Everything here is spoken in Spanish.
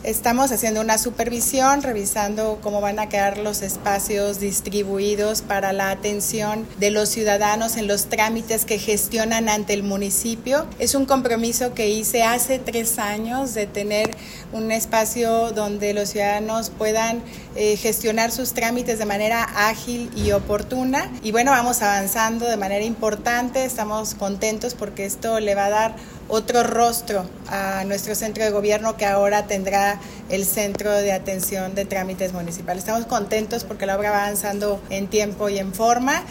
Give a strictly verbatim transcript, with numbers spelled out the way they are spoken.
Estamos haciendo una supervisión, revisando cómo van a quedar los espacios distribuidos para la atención de los ciudadanos en los trámites que gestionan ante el municipio. Es un compromiso que hice hace tres años de tener un espacio donde los ciudadanos puedan eh, gestionar sus trámites de manera ágil y oportuna. Y bueno, vamos avanzando de manera importante, estamos contentos porque esto le va a dar otro rostro a nuestro centro de gobierno, que ahora tendrá el Centro de Atención de Trámites Municipales. Estamos contentos porque la obra va avanzando en tiempo y en forma.